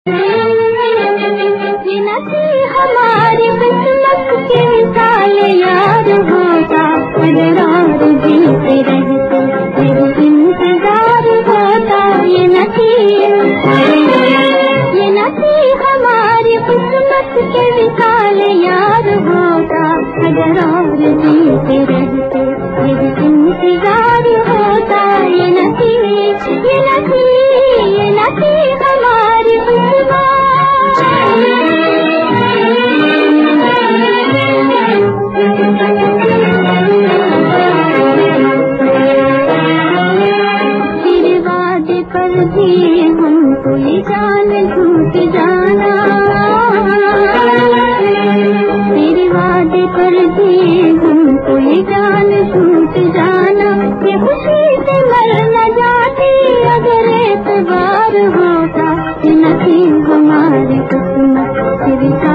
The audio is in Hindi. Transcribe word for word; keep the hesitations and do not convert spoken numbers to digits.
हमारी किस्मत के मिसाल यार होता, करार जीते रहते फिर इंतजार होता। ये नथी ये नथी हमारी किस्मत के मिसाल यार होता, करार जीते रहते फिर इंतजार होता। ये नथी ये नथी ये नथी हमारी किस्मत। पर भी हमको ये जान झूठ जाना, तेरे वादे पर भी हमको ये जान झूठ जाना। ये खुशी से मर न जाती अगर एतबार होता, ये नसीब हमारी किस्मत।